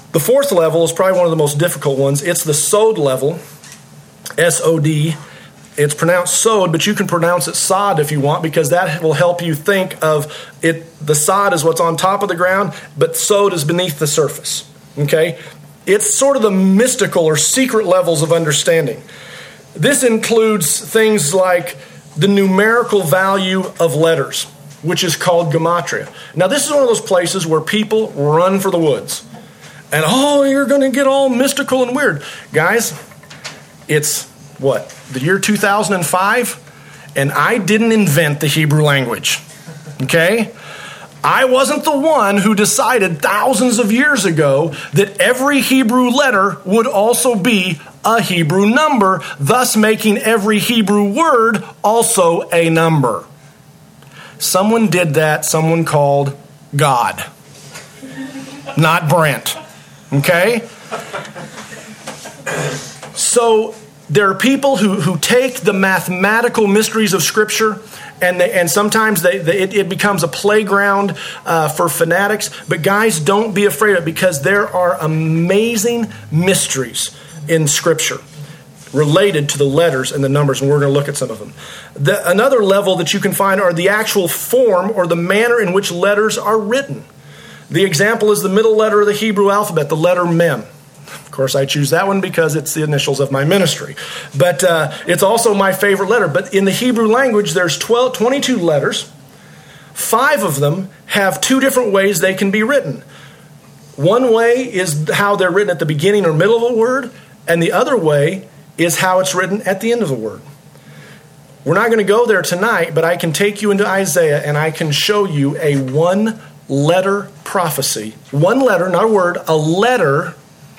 The fourth level is probably one of the most difficult ones. It's the Sod level, S-O-D. It's pronounced Sod, but you can pronounce it Sod if you want, because that will help you think of it. The Sod is what's on top of the ground, but Sod is beneath the surface. Okay? It's sort of the mystical or secret levels of understanding. This includes things like the numerical value of letters, which is called gematria. Now, this is one of those places where people run for the woods. And, you're going to get all mystical and weird. Guys, it's, the year 2005? And I didn't invent the Hebrew language. Okay? I wasn't the one who decided thousands of years ago that every Hebrew letter would also be a Hebrew number, thus making every Hebrew word also a number. Someone did that, someone called God. Not Brent. Okay? So there are people who take the mathematical mysteries of Scripture, and sometimes it becomes a playground for fanatics. But guys, don't be afraid of it, because there are amazing mysteries in Scripture related to the letters and the numbers, and we're going to look at some of them. Another level that you can find are the actual form or the manner in which letters are written. The example is the middle letter of the Hebrew alphabet, the letter Mem. Of course, I choose that one because it's the initials of my ministry. But it's also my favorite letter. But in the Hebrew language, there's 22 letters. 5 of them have 2 different ways they can be written. One way is how they're written at the beginning or middle of a word, and the other way is how it's written at the end of a word. We're not going to go there tonight, but I can take you into Isaiah and I can show you a 1-letter prophecy. 1 letter, not a word, a letter.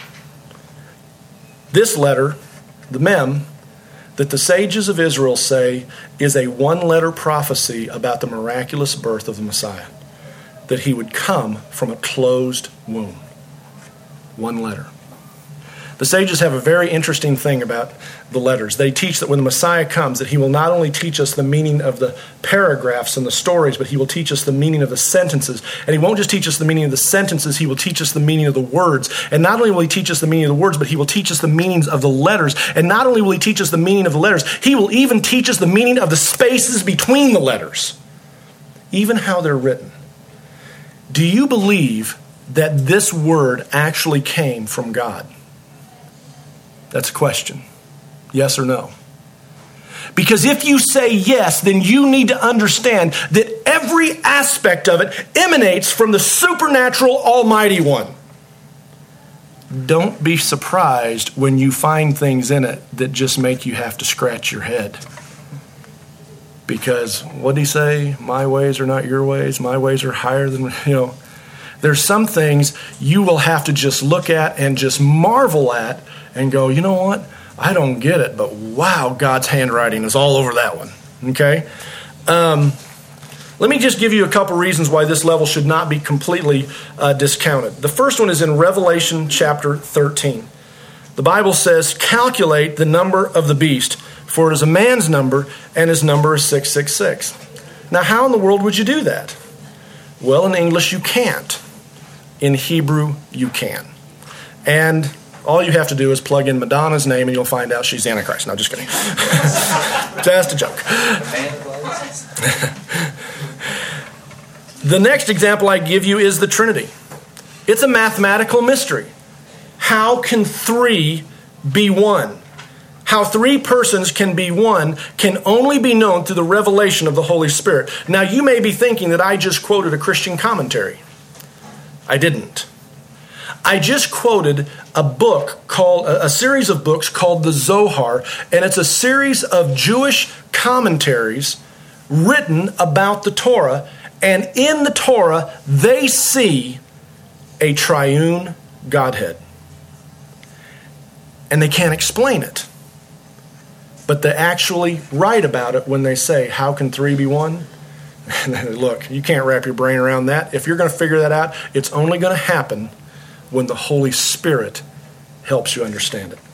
This letter, the Mem, that the sages of Israel say is a 1-letter prophecy about the miraculous birth of the Messiah. That he would come from a closed womb. 1 letter. The sages have a very interesting thing about the letters. They teach that when the Messiah comes, that he will not only teach us the meaning of the paragraphs and the stories, but he will teach us the meaning of the sentences. And he won't just teach us the meaning of the sentences, he will teach us the meaning of the words. And not only will he teach us the meaning of the words, but he will teach us the meanings of the letters. And not only will he teach us the meaning of the letters, he will even teach us the meaning of the spaces between the letters, even how they're written. Do you believe that this word actually came from God? That's a question. Yes or no? Because if you say yes, then you need to understand that every aspect of it emanates from the supernatural Almighty One. Don't be surprised when you find things in it that just make you have to scratch your head. Because what did he say? My ways are not your ways. My ways are higher than, There's some things you will have to just look at and just marvel at and go, you know what? I don't get it, but wow, God's handwriting is all over that one. Okay? Let me just give you a couple reasons why this level should not be completely discounted. The first one is in Revelation chapter 13. The Bible says, calculate the number of the beast, for it is a man's number, and his number is 666. Now, how in the world would you do that? Well, in English, you can't. In Hebrew, you can. And all you have to do is plug in Madonna's name and you'll find out she's Antichrist. No, just kidding. Just a joke. The next example I give you is the Trinity. It's a mathematical mystery. How can 3 be 1? How 3 persons can be 1 can only be known through the revelation of the Holy Spirit. Now, you may be thinking that I just quoted a Christian commentary. I didn't. I just quoted a series of books called the Zohar, and it's a series of Jewish commentaries written about the Torah, and in the Torah, they see a triune Godhead. And they can't explain it. But they actually write about it when they say, how can 3 be 1? Look, you can't wrap your brain around that. If you're going to figure that out, it's only going to happen when the Holy Spirit helps you understand it.